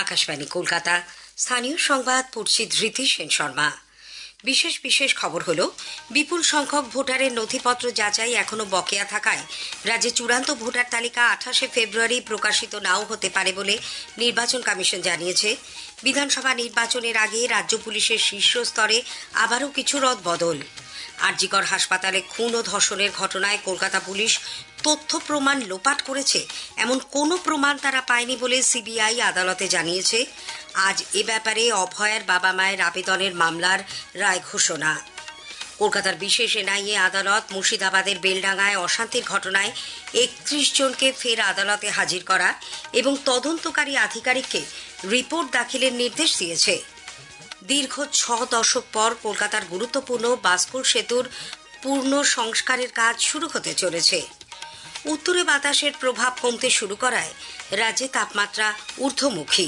আকাশবাণী কলকাতা। স্থানীয় সংবাদ পড়ছি ধৃতি সেন শর্মা। বিশেষ খবর হলো, বিপুল সংখ্যক ভোটারের নথিপত্র যাচাই এখনো বকেয়া থাকায় রাজ্যে চূড়ান্ত ভোটার তালিকা 28 ফেব্রুয়ারি প্রকাশিত নাও হতে পারে বলে নির্বাচন কমিশন জানিয়েছে। বিধানসভা নির্বাচনের আগে রাজ্য পুলিশের শীর্ষ স্তরে আবারও কিছু রদবদল। আরজিকর হাসপাতালে খুন ও ধর্ষণের ঘটনায় কলকাতা পুলিশ তথ্য প্রমাণ লোপাট করেছে এমন কোনো প্রমাণ তারা পায়নি বলে সিবিআই আদালতে জানিয়েছে। আজ এ ব্যাপারে অভয়ার বাবা মায়ের আবেদনের মামলার রায় ঘোষণা। কলকাতার বিশেষ এনআইএ আদালত মুর্শিদাবাদের বেলডাঙ্গায় অশান্তির ঘটনায় 31 জনকে ফের আদালতে হাজির করা এবং তদন্তকারী আধিকারিককে রিপোর্ট দাখিলের নির্দেশ দিয়েছে। দীর্ঘ 6 দশক পর কলকাতার গুরুত্বপূর্ণ বাস্কুল সেতুর পূর্ণ সংস্কারের কাজ শুরু হতে চলেছে। উত্তরে বাতাসের প্রভাব কমতে শুরু করায় রাজ্যে তাপমাত্রা ঊর্ধ্বমুখী।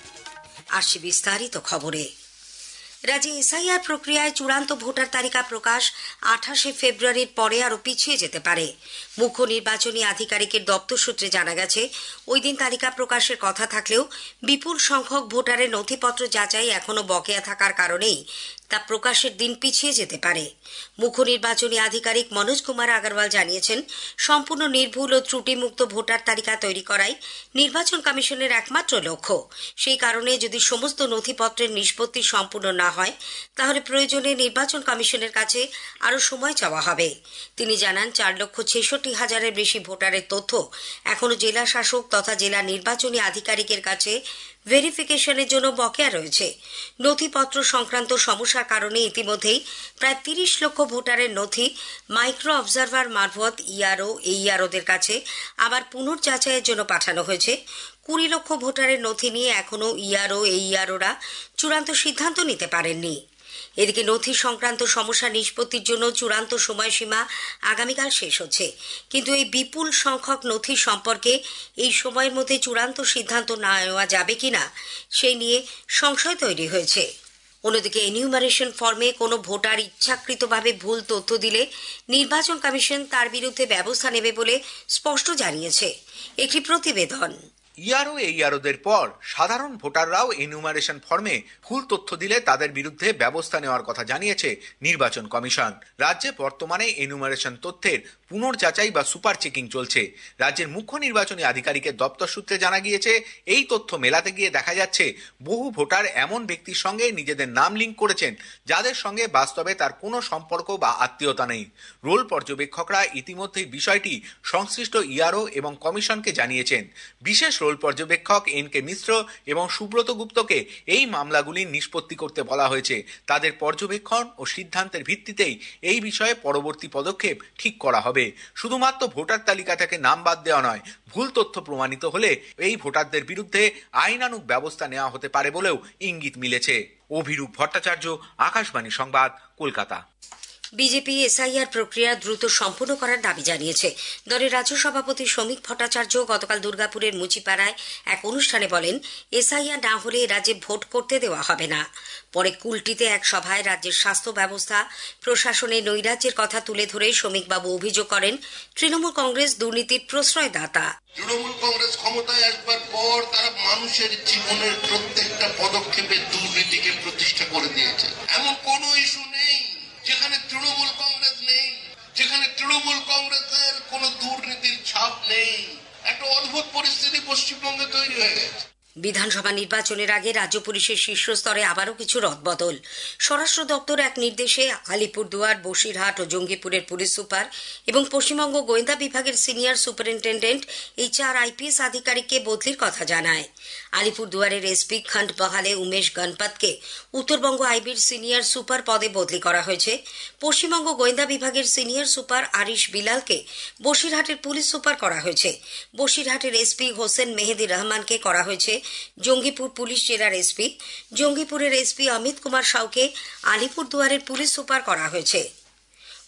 আসছে বিস্তারিত খবরে। রাজ্যে এসআইআর প্রক্রিয়ায় চূড়ান্ত ভোটার তালিকা প্রকাশ 28 ফেব্রুয়ারির পরে আরও পিছিয়ে যেতে পারে। মুখ্য নির্বাচনী আধিকারিকের দপ্তর সূত্রে জানা গেছে, ওই দিন তালিকা প্রকাশের কথা থাকলেও বিপুল সংখ্যক ভোটারের নথিপত্র যাচাই এখনও বকেয়া থাকার কারণেই তা প্রকাশের দিন পিছিয়ে যেতে পারে। মুখ্য নির্বাচনী আধিকারিক মনোজ কুমার আগরওয়াল জানিয়েছেন, সম্পূর্ণ নির্ভুল ও ত্রুটিমুক্ত ভোটার তালিকা তৈরি করাই নির্বাচন কমিশনের একমাত্র লক্ষ্য। সেই কারণে যদি সমস্ত নথিপত্রের নিষ্পত্তি সম্পূর্ণ না হয়, তাহলে প্রয়োজনে নির্বাচন কমিশনের কাছে আরও সময় চাওয়া হবে। তিনি জানান, 4,66,000-এর বেশি ভোটারের তথ্য এখনও জেলা শাসক তথা জেলা নির্বাচনী আধিকারিকের কাছে ভেরিফিকেশনের জন্য বকেয়া রয়েছে। নথিপত্র সংক্রান্ত সমস্যার কারণে ইতিমধ্যেই প্রায় 30 লক্ষ ভোটারের নথি মাইক্রো অবজারভার মারফত ইআরও এইআরওদের কাছে আবার পুনর্যাচাইয়ের জন্য পাঠানো হয়েছে। 20 লক্ষ ভোটারের নথি নিয়ে এখনও ইআরও এইআরওরা চূড়ান্ত সিদ্ধান্ত নিতে পারেননি। এদিকে নথি সংক্রান্ত সমস্যা নিষ্পত্তির জন্য চূড়ান্ত সময়সীমা আগামীকাল শেষ হচ্ছে, কিন্তু এই বিপুল সংখ্যক নথি সম্পর্কে এই সময়ের মধ্যে চূড়ান্ত সিদ্ধান্ত না নেওয়া যাবে কিনা সেই নিয়ে সংশয় তৈরি হয়েছে। অন্যদিকে এনিউমারেশন ফর্মে কোনো ভোটার ইচ্ছাকৃতভাবে ভুল তথ্য দিলে নির্বাচন কমিশন তার বিরুদ্ধে ব্যবস্থা নেবে বলে স্পষ্ট জানিয়েছে একটি প্রতিবেদন। ইআরও এইআরওদের পর সাধারণ ভোটাররাও এনুমারেশন ফর্মে ভুল তথ্য দিলে তাদের বিরুদ্ধে ব্যবস্থা নেওয়ার কথা জানিয়েছে নির্বাচন কমিশন। রাজ্যে বর্তমানে এনুমারেশন তথ্যের পুনর্যাচাই বা সুপার চেকিং চলছে। রাজ্যের মুখ্য নির্বাচনী আধিকারিকের দপ্তর সূত্রে জানা গিয়েছে, এই তথ্য মেলাতে গিয়ে দেখা যাচ্ছে বহু ভোটার এমন ব্যক্তির সঙ্গে নিজেদের নাম লিঙ্ক করেছেন যাদের সঙ্গে বাস্তবে তার কোনো সম্পর্ক বা আত্মীয়তা নেই। রোল পর্যবেক্ষকরা ইতিমধ্যেই বিষয়টি সংশ্লিষ্ট ইআরও এবং কমিশনকে জানিয়েছেন। বিশেষ রোল পর্যবেক্ষক এনকে মিশ্র এবং সুব্রত গুপ্তকে এই মামলাগুলির নিষ্পত্তি করতে বলা হয়েছে। তাদের পর্যবেক্ষণ ও সিদ্ধান্তের ভিত্তিতেই এই বিষয়ে পরবর্তী পদক্ষেপ ঠিক করা হবে। শুধুমাত্র ভোটার তালিকা থেকে নাম বাদ দেওয়া নয়, ভুল তথ্য প্রমাণিত হলে এই ভোটারদের বিরুদ্ধে আইনানুগ ব্যবস্থা নেওয়া হতে পারে বলেও ইঙ্গিত মিলেছে। অভিরূপ ভট্টাচার্য, আকাশবাণী সংবাদ, কলকাতা। বিজেপি এসআইআর প্রক্রিয়া দ্রুত সম্পূর্ণ করার দাবি জানিয়েছে। দলের রাজ্য সভাপতি শ্রমিক ভট্টাচার্য গতকাল দুর্গাপুরের মুচিপাড়ায় এক অনুষ্ঠানে বলেন, এসআইআর না হলে রাজ্যে ভোট করতে দেওয়া হবে না। পরে কুলটিতে এক সভায় রাজ্যের স্বাস্থ্য ব্যবস্থা প্রশাসনের নৈরাজ্যের কথা তুলে ধরে শ্রমিকবাবু অভিযোগ করেন, তৃণমূল কংগ্রেস দুর্নীতির প্রশ্রয়দাতা। তৃণমূল কংগ্রেস ক্ষমতায় আসবার পর তারা মানুষের জীবনের প্রত্যেকটা পদক্ষেপে দুর্নীতিকে প্রতিষ্ঠা করে দিয়েছে। এমন কোনো ইস্যু নেই যেখানে তৃণমূল কংগ্রেস নেই, যেখানে তৃণমূল কংগ্রেসের কোনো দুর্নীতির ছাপ নেই। একটা অদ্ভুত পরিস্থিতি পশ্চিমবঙ্গে তৈরি হয়ে গেছে। বিধানসভা নির্বাচনের আগে রাজ্য পুলিশের শীর্ষ স্তরে আবারও কিছু রদবদল। স্বরাষ্ট্র দপ্তর এক নির্দেশে আলিপুরদুয়ার, বসিরহাট ও জঙ্গিপুরের পুলিশ সুপার এবং পশ্চিমবঙ্গ গোয়েন্দা বিভাগের সিনিয়র সুপারিনটেন্ডেন্ট এই 4 আইপিএস আধিকারিককে বদলির কথা জানায়। আলিপুরদুয়ারের এসপি খন্ডবহালে উমেশ গণপতকে উত্তরবঙ্গ আইবির সিনিয়র সুপার পদে বদলি করা হয়েছে। পশ্চিমবঙ্গ গোয়েন্দা বিভাগের সিনিয়র সুপার আরিশ বিলালকে বসিরহাটের পুলিশ সুপার করা হয়েছে। বসিরহাটের এসপি হোসেন মেহেদি রহমানকে করা হয়েছে জঙ্গিপুর পুলিশ জেলার এসপি। জঙ্গিপুরের এসপি অমিত কুমার সাউকে আলিপুরদুয়ারের পুলিশ সুপার করা হয়েছে।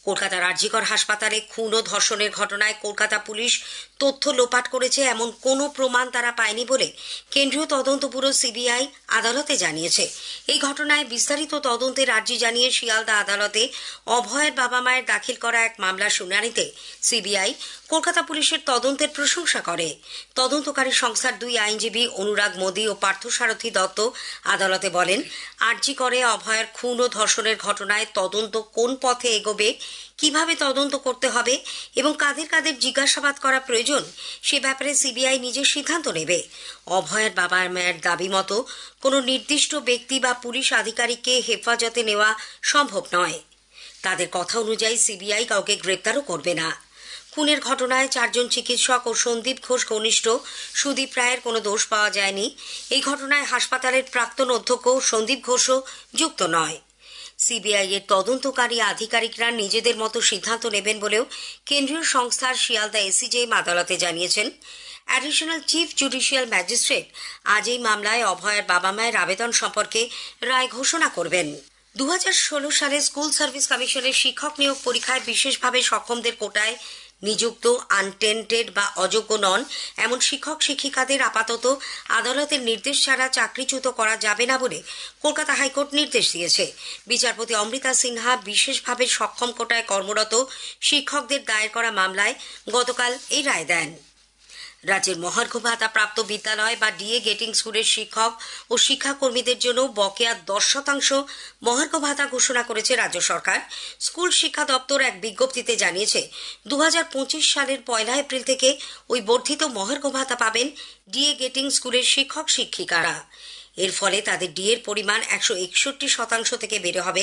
কলকাতার আরজিকর হাসপাতালে খুন ও ধর্ষণের ঘটনায় কলকাতা পুলিশ তথ্য লোপাট করেছে এমন কোনো প্রমাণ তারা পায়নি বলে কেন্দ্রীয় তদন্ত ব্যুরো সিবিআই আদালতে জানিয়েছে। এই ঘটনায় বিস্তারিত তদন্তের আর্জি জানিয়ে শিয়ালদা আদালতে অভয়ের বাবা মায়ের দাখিল করা এক মামলার শুনানিতে সিবিআই কলকাতা পুলিশের তদন্তের প্রশংসা করে। তদন্তকারী সংস্থার দুই আইনজীবী অনুরাগ মোদী ও পার্থসারথী দত্ত আদালতে বলেন, আর্জি করে অভয়ের খুন ও ধর্ষণের ঘটনায় তদন্ত কোন পথে এগোবে, কিভাবে তদন্ত করতে হবে এবং কাদের কাদের জিজ্ঞাসাবাদ করা প্রয়োজন সে ব্যাপারে সিবিআই নিজের সিদ্ধান্ত নেবে। অভয়ের বাবা মায়ের দাবি মতো কোনো নির্দিষ্ট ব্যক্তি বা পুলিশ আধিকারিককে হেফাজতে নেওয়া সম্ভব নয়। তাদের কথা অনুযায়ী সিবিআই কাউকে গ্রেপ্তারও করবে না। খুনের ঘটনায় 4 জন চিকিৎসক ও সন্দীপ ঘোষ ঘনিষ্ঠ সুদীপ রায়ের কোনো দোষ পাওয়া যায়নি। এই ঘটনায় হাসপাতালের প্রাক্তন অধ্যক্ষ সন্দীপ ঘোষও যুক্ত নয়। সিবিআই এর তদন্তকারী আধিকারিকরা নিজেদের মতো সিদ্ধান্ত নেবেন বলেও কেন্দ্রীয় সংস্থার শিয়ালদা এসিজেএম আদালতে জানিয়েছেন। অ্যাডিশনাল চিফ জুডিশিয়াল ম্যাজিস্ট্রেট আজ এই মামলায় অভয়ের বাবা মায়ের আবেদন সম্পর্কে রায় ঘোষণা করবেন। 2016 সালে স্কুল সার্ভিস কমিশনের শিক্ষক নিয়োগ পরীক্ষায় বিশেষভাবে সক্ষমদের কোটায় নিযুক্ত আনটেন্টেড বা অযোগ্য নন এমন শিক্ষক শিক্ষিকাদের আপাতত আদালতের নির্দেশ ছাড়া চাকরিচ্যুত করা যাবে না বলে কলকাতা হাইকোর্ট নির্দেশ দিয়েছে। বিচারপতি অমৃতা সিনহা বিশেষভাবে সক্ষম কোটায় কর্মরত শিক্ষকদের দায়ের করা মামলায় গতকাল এই রায় দেন। রাজ্যের মহার্ঘ ভাতা প্রাপ্ত বিদ্যালয় বা ডিএ গেটিং স্কুলের শিক্ষক ও শিক্ষাকর্মীদের জন্য বকেয়া 10% মহার্ঘ ভাতা ঘোষণা করেছে রাজ্য সরকার। স্কুল শিক্ষা দপ্তর এক বিজ্ঞপ্তিতে জানিয়েছে 2025 সালের 1 এপ্রিল থেকে ওই বর্ধিত মহার্ঘ ভাতা পাবেন ডিএ গেটিং স্কুলের শিক্ষক শিক্ষিকারা। এর ফলে তাদের ডিএর পরিমাণ 161% থেকে বেড়ে হবে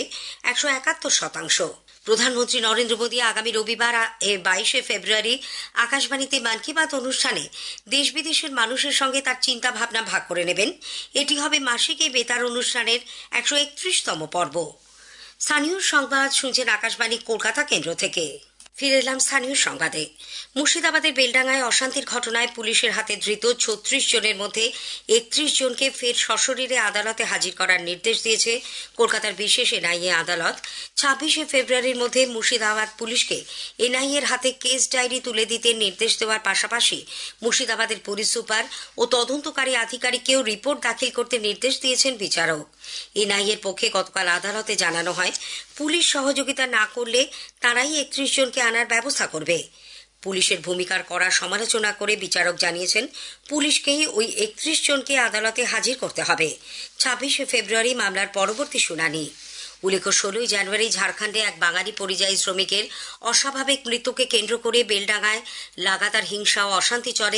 171%। প্রধানমন্ত্রী নরেন্দ্র মোদী আগামী রবিবার 22 ফেব্রুয়ারি আকাশবাণীতে মন কি বাত অনুষ্ঠানে দেশ বিদেশের মানুষের সঙ্গে তার চিন্তা ভাবনা ভাগ করে নেবেন। এটি হবে মাসিক এই বেতার অনুষ্ঠানের 131তম পর্ব। স্থানীয় সংবাদ শুনছেন আকাশবাণী কলকাতা কেন্দ্র থেকে। ফিরে এলাম স্থানীয় সংবাদে। মুর্শিদাবাদের বেলডাঙ্গায় অশান্তির ঘটনায় পুলিশের হাতে ধৃত 36 জনের মধ্যে 31 জনকে ফের সশরীরে আদালতে হাজির করার নির্দেশ দিয়েছে কলকাতার বিশেষ এনআইএ আদালত। 26 ফেব্রুয়ারির মধ্যে মুর্শিদাবাদ পুলিশকে এনআইএর হাতে কেস ডায়েরি তুলে দিতে নির্দেশ দেওয়ার পাশাপাশি মুর্শিদাবাদের পুলিশ সুপার ও তদন্তকারী আধিকারিককেও রিপোর্ট দাখিল করতে নির্দেশ দিয়েছেন বিচারক। এনআইএর পক্ষে গতকাল আদালতে জানানো হয়, পুলিশ সহযোগিতা না করলে তারাই 31 জনকে আনার ব্যবস্থা করবে। পুলিশের ভূমিকার কড়া সমালোচনা করে বিচারক জানিয়েছেন, পুলিশকেই ওই 31 জনকে আদালতে হাজির করতে হবে। 26 ফেব্রুয়ারি মামলার পরবর্তী শুনানি। উল্লেখ্য 16 জানুয়ারি ঝাড়খণ্ডে এক বাঙালি পরিযায়ী শ্রমিকের অস্বাভাবিক মৃত্যুকে কেন্দ্র করে বেলডাঙ্গায় লাগাতার হিংসা ও অশান্তি চলে।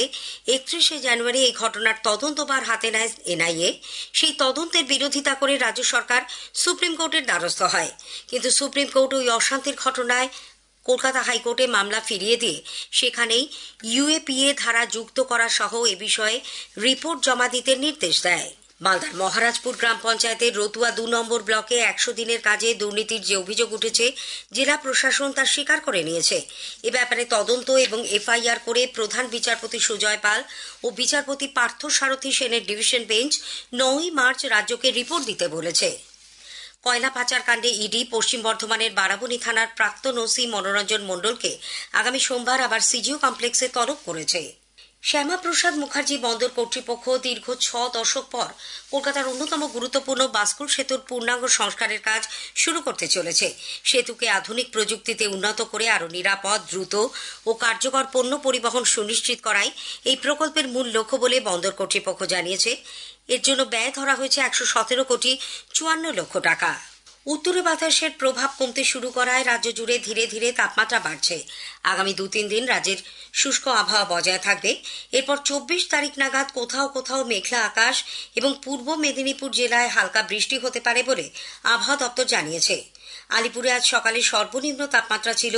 31 জানুয়ারি এই ঘটনার তদন্তভার হাতে নেয় এনআইএ। সেই তদন্তের বিরোধিতা করে রাজ্য সরকার সুপ্রিম কোর্টের দ্বারস্থ হয়, কিন্তু সুপ্রিম কোর্ট ওই অশান্তির ঘটনায় কলকাতা হাইকোর্টে মামলা ফিরিয়ে দিয়ে সেখানেই ইউএপিএ ধারা যুক্ত করা সহ এ বিষয়ে রিপোর্ট জমা দিতে নির্দেশ দেয়। মালদার মহারাজপুর গ্রাম পঞ্চায়েতের রতুয়া 2 নম্বর ব্লকে 100 দিনের কাজে দুর্নীতির যে অভিযোগ উঠেছে, জেলা প্রশাসন তা স্বীকার করে নিয়েছে। এ ব্যাপারে তদন্ত এবং এফআইআর করে প্রধান বিচারপতি সুজয় পাল ও বিচারপতি পার্থসারথী সেনের ডিভিশন বেঞ্চ 9 মার্চ রাজ্যকে রিপোর্ট দিতে বলেছে। কয়লা পাচার কাণ্ডে ইডি পশ্চিম বর্ধমানের বারাবণী থানার প্রাক্তন ওসি মনোরঞ্জন মণ্ডলকে আগামী সোমবার আবার সিজিও কমপ্লেক্সে তলব করেছে। শ্যামাপ্রসাদ মুখার্জি বন্দর কর্তৃপক্ষ দীর্ঘ 6 দশক পর কলকাতার অন্যতম গুরুত্বপূর্ণ বাস্কুল সেতুর পূর্ণাঙ্গ সংস্কারের কাজ শুরু করতে চলেছে। সেতুকে আধুনিক প্রযুক্তিতে উন্নত করে আরও নিরাপদ, দ্রুত ও কার্যকর পণ্য পরিবহন সুনিশ্চিত করাই এই প্রকল্পের মূল লক্ষ্য বলে বন্দর কর্তৃপক্ষ জানিয়েছে। এর জন্য ব্যয় ধরা হয়েছে 117 কোটি 54 লক্ষ টাকা। উত্তরে বাতাসের প্রভাব কমতে শুরু করায় রাজ্য জুড়ে ধীরে ধীরে তাপমাত্রা বাড়ছে। আগামী 2-3 দিন রাজ্যের শুষ্ক আবহাওয়া বজায় থাকবে। এরপর 24 তারিখ নাগাদ কোথাও কোথাও মেঘলা আকাশ এবং পূর্ব মেদিনীপুর জেলায় হালকা বৃষ্টি হতে পারে বলে আবহাওয়া দপ্তর জানিয়েছে। আলিপুরে আজ সকালে সর্বনিম্ন তাপমাত্রা ছিল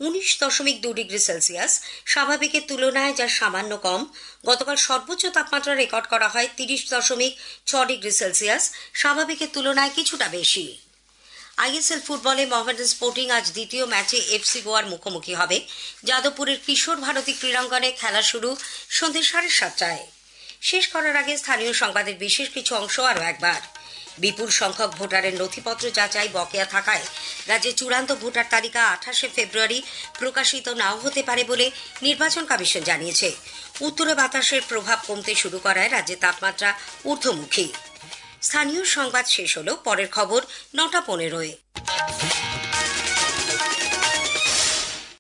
19.2 ডিগ্রি সেলসিয়াস, স্বাভাবিকের তুলনায় যা সামান্য কম। গতকাল সর্বোচ্চ তাপমাত্রা রেকর্ড করা হয় 30.6 ডিগ্রি সেলসিয়াস, স্বাভাবিকের তুলনায় কিছুটা বেশি। আইএসএল ফুটবলে মোহামেডান স্পোর্টিং আজ দ্বিতীয় ম্যাচে এফসি গোয়ার মুখোমুখি হবে। যাদবপুরের কিশোর ভারতী ক্রীড়াঙ্গনে খেলা শুরু সন্ধ্যে 7:30টায়। শেষ করার আগে স্থানীয় সংবাদের বিশেষ কিছু অংশ আরও একবার। বিপুল সংখ্যক ভোটারের নথিপত্র যাচাই বকেয়া থাকায় রাজ্যে চূড়ান্ত ভোটার তালিকা 28শে ফেব্রুয়ারি প্রকাশিত নাও হতে পারে বলে নির্বাচন কমিশন জানিয়েছে। উত্তরে বাতাসের প্রভাব কমতে শুরু করায় রাজ্যে তাপমাত্রা ঊর্ধ্বমুখী। স্থানীয় সংবাদ শেষ হলো। পরের খবর 9:15-এ।